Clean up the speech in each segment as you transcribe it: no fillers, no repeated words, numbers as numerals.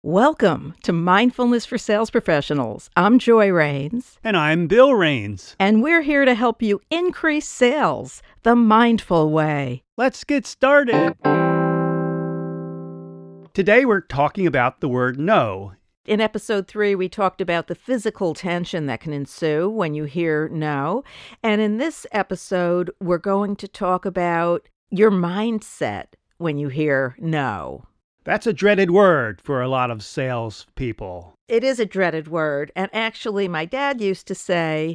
Welcome to Mindfulness for Sales Professionals. I'm Joy Rains, And I'm Bill Rains. and we're here to help you increase sales the mindful way. Let's get started. Today we're talking about the word no. In episode 3, we talked about the physical tension that can ensue when you hear no. And in this episode, we're going to talk about your mindset when you hear no. That's a dreaded word for a lot of sales people. It is a dreaded word. And actually, my dad used to say,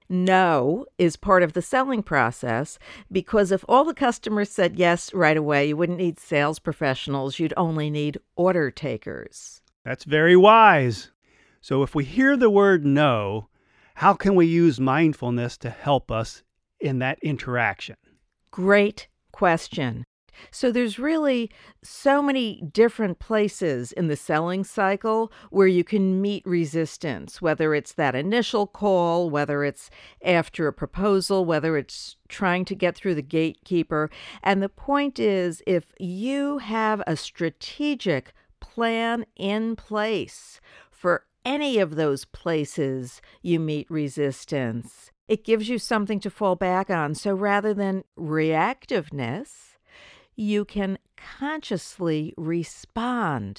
no is part of the selling process, because if all the customers said yes right away, you wouldn't need sales professionals. You'd only need order takers. That's very wise. So if we hear the word no, how can we use mindfulness to help us in that interaction? Great question. So there's really so many different places in the selling cycle where you can meet resistance, whether it's that initial call, whether it's after a proposal, whether it's trying to get through the gatekeeper. And the point is, if you have a strategic plan in place for any of those places you meet resistance, it gives you something to fall back on. So rather than reactiveness, you can consciously respond.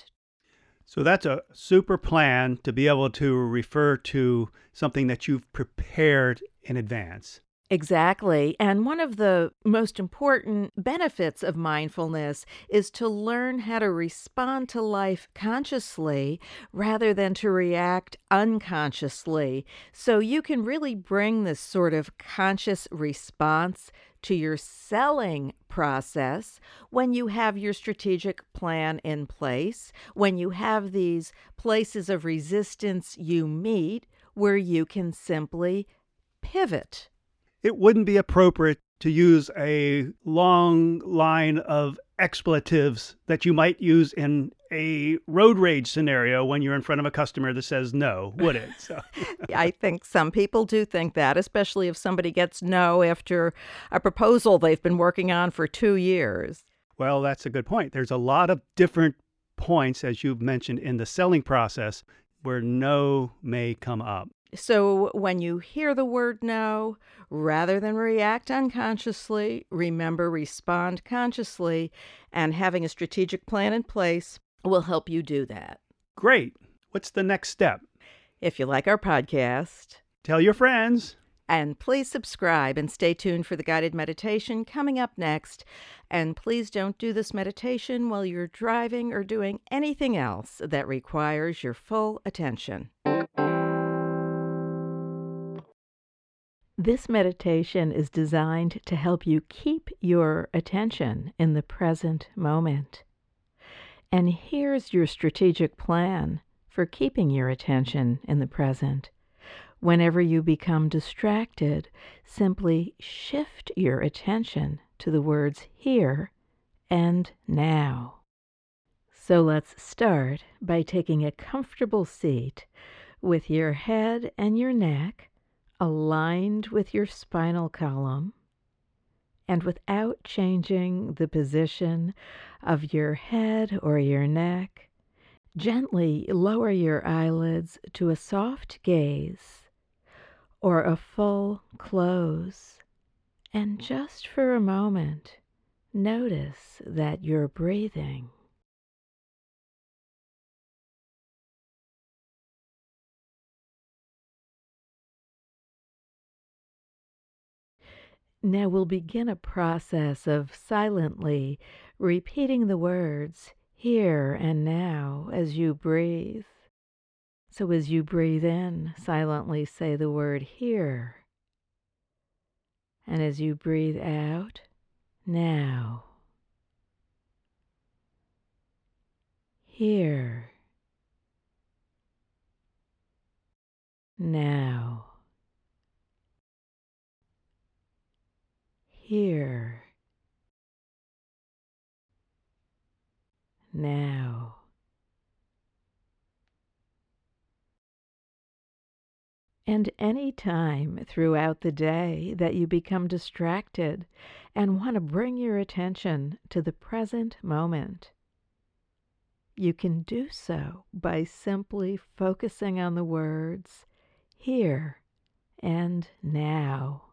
So that's a super plan to be able to refer to something that you've prepared in advance. Exactly. And one of the most important benefits of mindfulness is to learn how to respond to life consciously rather than to react unconsciously. So you can really bring this sort of conscious response to your selling process when you have your strategic plan in place, when you have these places of resistance you meet where you can simply pivot. It wouldn't be appropriate to use a long line of expletives that you might use in a road rage scenario when you're in front of a customer that says no, would it? So, I think some people do think that, especially if somebody gets no after a proposal they've been working on for 2 years. well, that's a good point. There's a lot of different points, as you've mentioned, in the selling process where no may come up. So when you hear the word no, rather than react unconsciously, remember, respond consciously, and having a strategic plan in place will help you do that. Great. What's the next step? If you like our podcast, Tell your friends. and please subscribe and stay tuned for the guided meditation coming up next. And please don't do this meditation while you're driving or doing anything else that requires your full attention. This meditation is designed to help you keep your attention in the present moment. And here's your strategic plan for keeping your attention in the present. Whenever you become distracted, simply shift your attention to the words here and now. So let's start by taking a comfortable seat with your head and your neck aligned with your spinal column, and without changing the position of your head or your neck, gently lower your eyelids to a soft gaze or a full close, and just for a moment, notice that you're breathing. Now we'll begin a process of silently repeating the words here and now as you breathe. So as you breathe in, silently say the word here. And as you breathe out, now. Here. Now. Here. Now. And any time throughout the day that you become distracted and want to bring your attention to the present moment, You can do so by simply focusing on the words here and now.